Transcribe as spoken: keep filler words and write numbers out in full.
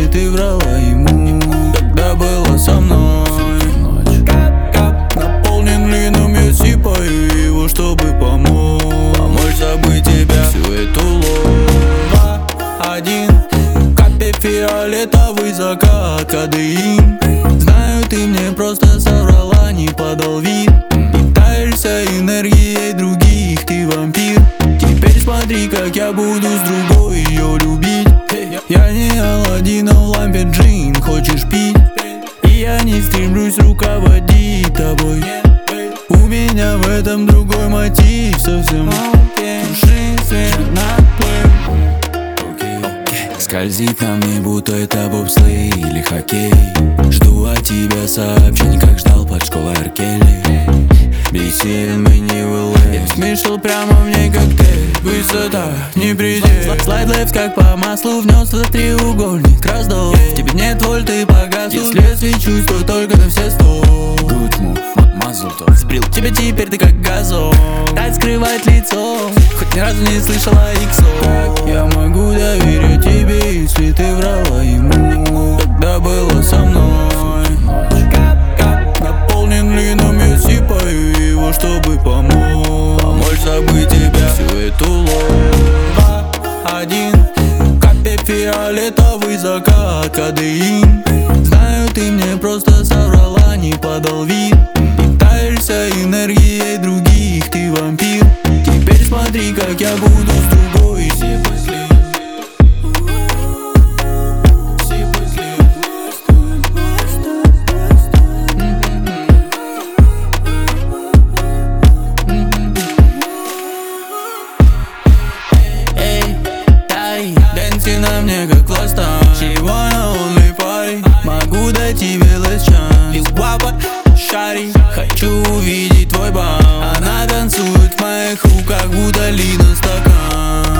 если ты врала ему, когда была со мной. Наполнен лином, я сипаю его, чтобы помочь Помочь забыть тебя, всю эту ложь. Один, капель фиолетовый закат, кадеин. Знаю, ты мне просто соврала, не подал вид. Питаешься энергией других, ты вампир. Теперь смотри, как я буду с другой ее любить. Я не Аладдин, а в лампе джин хочешь пить. И я не стремлюсь руководить тобой. У меня в этом другой мотив совсем. Туши свет наплыв. Скользи ко мне, будто это бобслей или хоккей. Жду от тебя сообщений, как ждал под школой Аркели. Бесен мы не вылез. Смешал прямо в ней коктейль. Высота, не предел. Слайд лефт, как по маслу внес в треугольник раздол. В тебе нет воль, ты погас. Если свечусь, то только на все сто. Good move, мазл тот. Сбрил тебя теперь, ты как газон. Дай скрывать лицо, хоть ни разу не слышала иксо. Как я могу доверять тебе, если ты врала ему, когда была со мной? Наполнен лином, я сипаю его, чтобы помочь Помочь забыть тебя, всю эту ложь. Один, капель фиолетовый закат, кадеин. Знаю, ты мне просто соврала, не подал вид. Питаешься энергией других, ты вампир. Теперь смотри, как я буду с другой. На мне как ласта, she wanna only party. Могу дать тебе last chance. Ты guapa, шари. Хочу увидеть твой бам. Она танцует в моих руках, будто лина стакан.